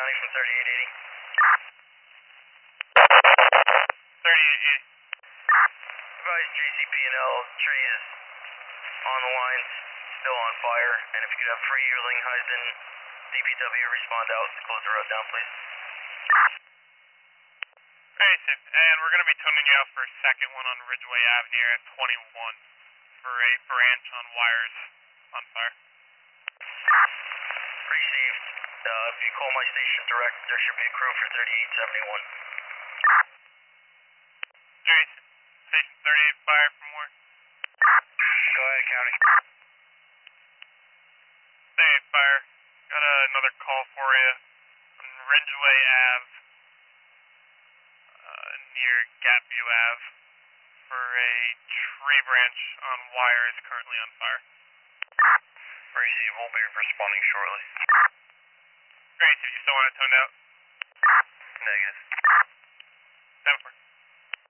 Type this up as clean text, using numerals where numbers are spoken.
County from 3880. 3880. Advise JCP&L tree is on the lines, still on fire, and if you could have free Yearling, Heisden, DPW respond out, close the road down, please. Alright, Sid, and we're going to be tuning you out for a second one on Ridgeway Avenue here at 21 for a branch on wires on fire. Received. If you call my station direct, there should be a crew for 3871. Alright, station 38 fire for more. Go ahead, County. 38 fire, got another call for you on Ridgeway Ave, near Gatview Ave, for a tree branch on wires currently on fire. Received. We'll be responding shortly. Great, if you still want it toned out. Negative.